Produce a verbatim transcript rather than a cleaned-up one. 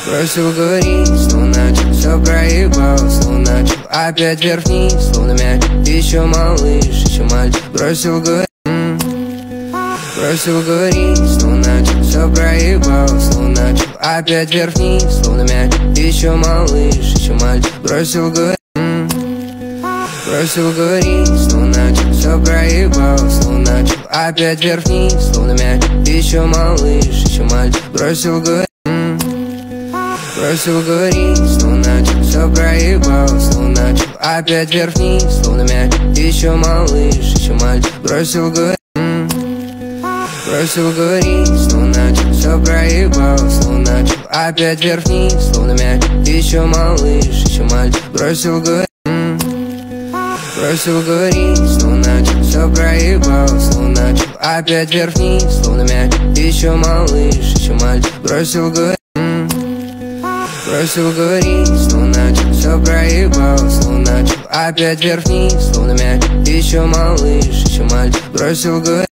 Бросил говорить, снова начал, все проебал, снова начал. Опять вверх-вниз, словно мяч. Еще малыш, еще мальчик. Бросил говорить, бросил говорить, снова начал, все проебал, снова начал. Опять вверх-вниз, словно мяч. Еще малыш, еще мальчик. Бросил говорить, бросил говорить, снова начал, все проебал, снова начал. Опять вверх-вниз, словно мяч. Еще малыш, еще мальчик. Бросил говорить, бросил говорить, снова начал, все проебал, снова начал. Опять вверх-вниз, словно мяч. Еще малыш, еще мальчик. Бросил говорить, бросил говорить, снова начал, все проебал, снова начал. Опять вверх-вниз, словно мяч. Еще малыш, еще мальчик. Бросил говорить, бросил говорить, снова начал, все проебал, снова начал. Опять вверх-вниз, словно мяч. Еще малыш, еще мальчик. Бросил говорить, бросил говорить, снова начал, все проебал, снова начал. Опять вверх-вниз, словно мяч. Еще малыш, еще мальчик. Бросил говорить,